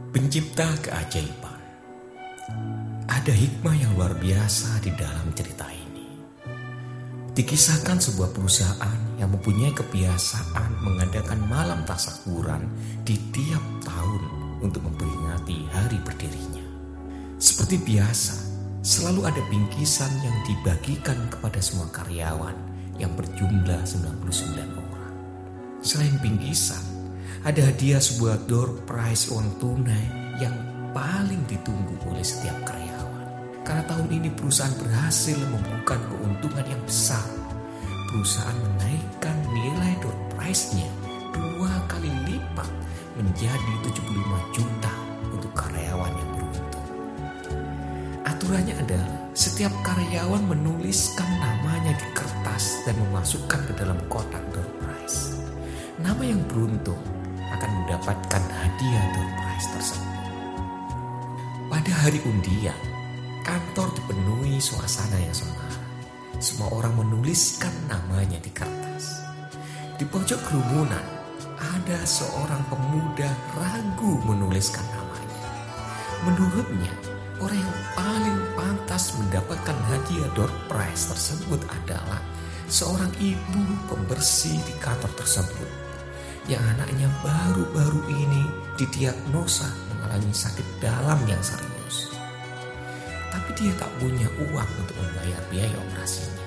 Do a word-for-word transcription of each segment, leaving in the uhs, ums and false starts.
Pencipta keajaiban. Ada hikmah yang luar biasa di dalam cerita ini. Dikisahkan sebuah perusahaan yang mempunyai kebiasaan mengadakan malam tasyakuran di tiap tahun untuk memperingati hari berdirinya. Seperti biasa, selalu ada bingkisan yang dibagikan kepada semua karyawan yang berjumlah sembilan puluh sembilan orang. Selain bingkisan, ada hadiah sebuah door prize uang tunai yang paling ditunggu oleh setiap karyawan. Karena tahun ini perusahaan berhasil membuka keuntungan yang besar. Perusahaan menaikkan nilai door prize-nya dua kali lipat menjadi tujuh puluh lima juta untuk karyawan yang beruntung. Aturannya adalah setiap karyawan menuliskan namanya di kertas dan memasukkan ke dalam kotak door prize. Nama yang beruntung akan mendapatkan hadiah door prize tersebut. Pada hari undian, kantor dipenuhi suasana yang semarak. Semua orang menuliskan namanya di kertas. Di pojok kerumunan, ada seorang pemuda ragu menuliskan namanya. Menurutnya, orang yang paling pantas mendapatkan hadiah door prize tersebut adalah seorang ibu pembersih di kantor tersebut, yang anaknya baru-baru ini didiagnosa mengalami sakit dalam yang serius. Tapi dia tak punya uang untuk membayar biaya operasinya.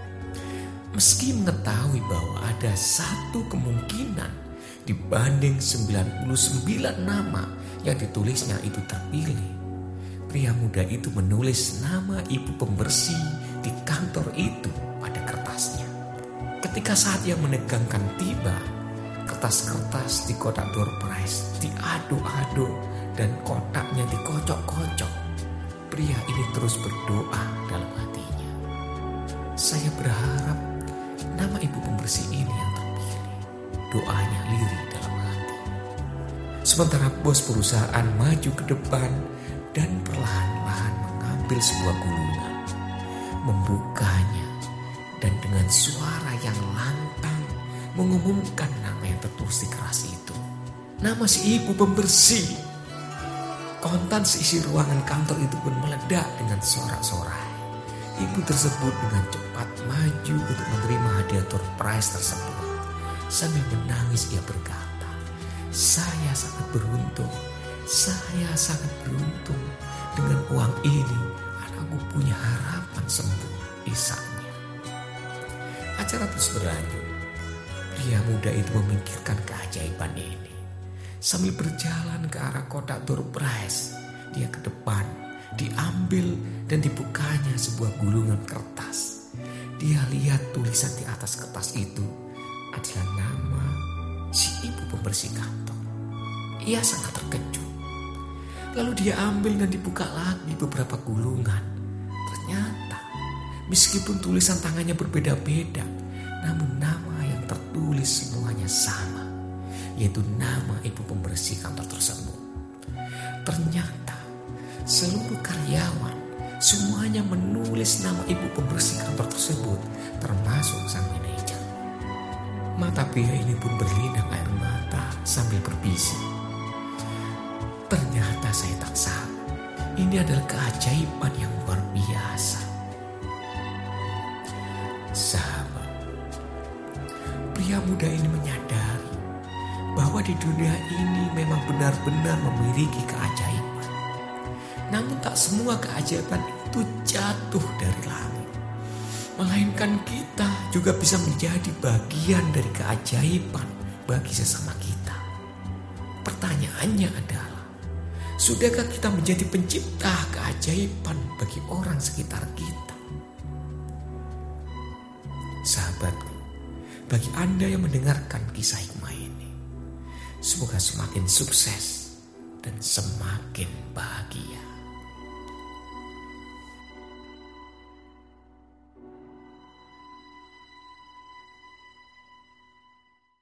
Meski mengetahui bahwa ada satu kemungkinan dibanding sembilan puluh sembilan nama yang ditulisnya itu terpilih, pria muda itu menulis nama ibu pembersih di kantor itu pada kertasnya. Ketika saat yang menegangkan tiba, kertas-kertas di kotak door prize diaduk-aduk dan kotaknya dikocok-kocok. Pria ini terus berdoa dalam hatinya. Saya berharap nama ibu pembersih ini yang terpilih. Doanya lirih dalam hati. Sementara bos perusahaan maju ke depan dan perlahan-lahan mengambil sebuah gulungan, membukanya, dan dengan suara yang lantang mengumumkan nama yang tertulis di keras itu. Nama si ibu pembersih. Kontan seisi ruangan kantor itu pun meledak dengan sorak-sorai. Ibu tersebut dengan cepat maju untuk menerima hadiah door prize tersebut. Sambil menangis ia berkata, "Saya sangat beruntung. Saya sangat beruntung. Dengan uang ini, anakku punya harapan sembuh," isanya. Acara terus berlanjut. Pria muda itu memikirkan keajaiban ini. Sambil berjalan ke arah kotak door prize, dia ke depan, diambil dan dibukanya sebuah gulungan kertas. Dia lihat tulisan di atas kertas itu adalah nama si ibu pembersih kantor. Ia sangat terkejut. Lalu dia ambil dan dibuka lagi beberapa gulungan. Ternyata meskipun tulisan tangannya berbeda-beda, namun nama yang tertulis semuanya sama, yaitu nama ibu pembersih kantor tersebut. Ternyata seluruh karyawan semuanya menulis nama ibu pembersih kantor tersebut, termasuk sang manajer. Mata pria ini pun berlinang air mata sambil berbisik, "Ternyata saya tak salah. Ini adalah keajaiban yang luar biasa." Sahabat, pria muda ini menyadari bahwa di dunia ini memang benar-benar memiliki keajaiban. Namun tak semua keajaiban itu jatuh dari langit. Melainkan kita juga bisa menjadi bagian dari keajaiban bagi sesama kita. Pertanyaannya adalah, sudahkah kita menjadi pencipta keajaiban bagi orang sekitar kita? Sahabatku, bagi Anda yang mendengarkan kisah hikmah ini, semoga semakin sukses dan semakin bahagia.